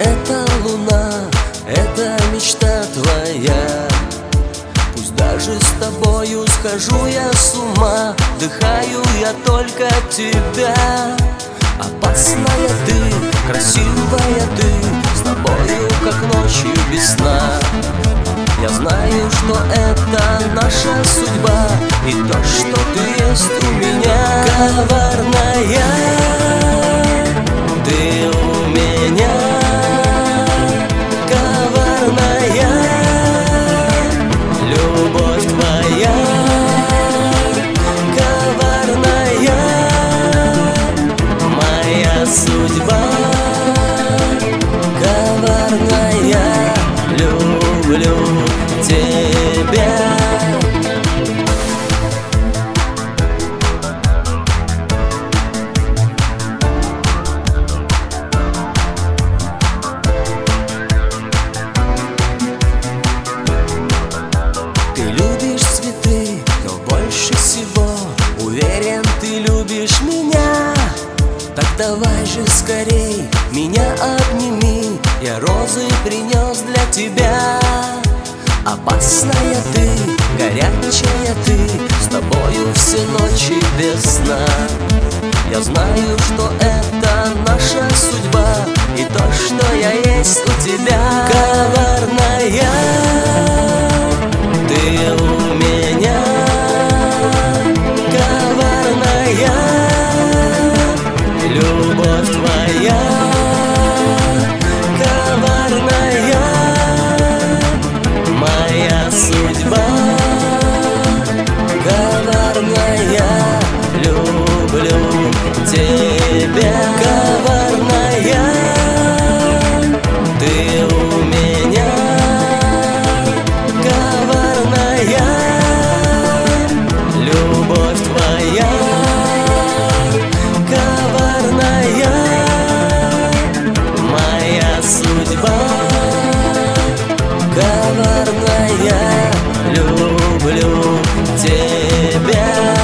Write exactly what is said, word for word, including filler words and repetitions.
это луна, это мечта твоя. Пусть даже с тобою схожу я с ума, вдыхаю я только тебя. Опасная ты, красивая ты, с тобою как ночью без сна. Я знаю, что это наша судьба, и то, что ты есть у меня. Коварная ты у меня, коварная любовь твоя, коварная моя судьба, коварная, люблю тебя. Ты любишь цветы, но больше всего уверен, ты любишь меня. Так давай же скорей меня обними, я розы принес для тебя. Опасная ты, горячая ты, с тобою все ночи без сна. Я знаю, что это наша судьба, и то, что я есть у тебя. Коварная ты у меня, коварная любовь твоя, коварная моя судьба, коварная, люблю тебя. Коварная ты у меня, коварная любовь твоя, коварная моя судьба, коварная, люблю тебя.